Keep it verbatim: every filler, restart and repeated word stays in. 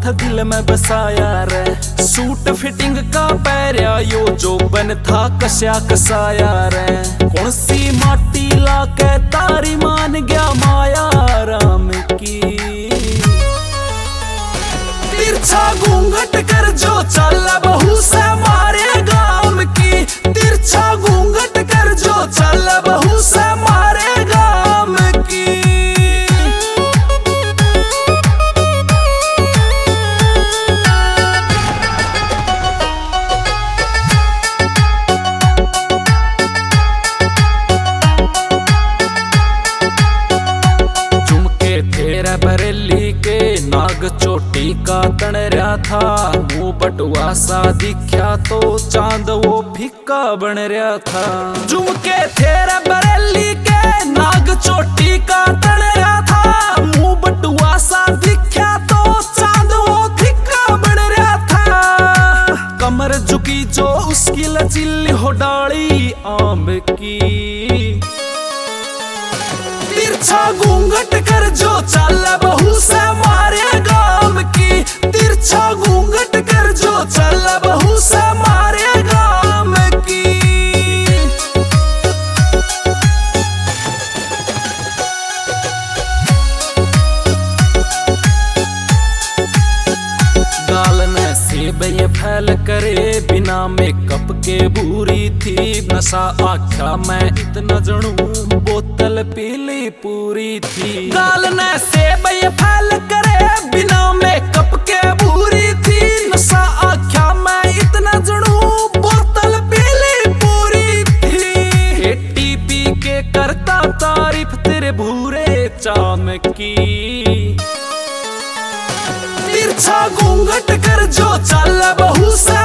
था दिल में बसाया रे। सूट फिटिंग का पैरिया यो जो बन था कश्या कसाया रे। कौन सी माटी लाके तारी मान गया माया राम की। तिरछा घूंघट कर जो चल बहू से मारे गाम की। तिरछा घूंघट कर जो चल बहू से मारे गाम की। बरेली के नाग चोटी का तन रहा था। मुंह बटुआ सा दिखा तो चांद वो फिक्का बन रहा था। झुमके तेरे बरेली के नाग चोटी का तन रहा था। मुंह बटुआ सा दिखा तो चांद वो फिक्का बन रहा था। कमर झुकी जो उसकी लचीली हो डाली आम की। तिरछा घूंघट कर जो चल बहू से मारे गाम की। तिरछा घूंघट कर जो चल बहू से मारे गाम की। गाल में सेब ये फैल करे बिना मेकअप के भूरी थी। नशा आख्या मैं इतना जणू बोतल पीली पूरी थी। गाल ने सेब ये फैल करे बिना मेकअप के भूरी थी। नशा आख्या मैं इतना जणू बोतल पीली पूरी थी। एटी पी के करता तारीफ तेरे भूरे चाम की। तिरछा घूंघट कर जो चल बहू से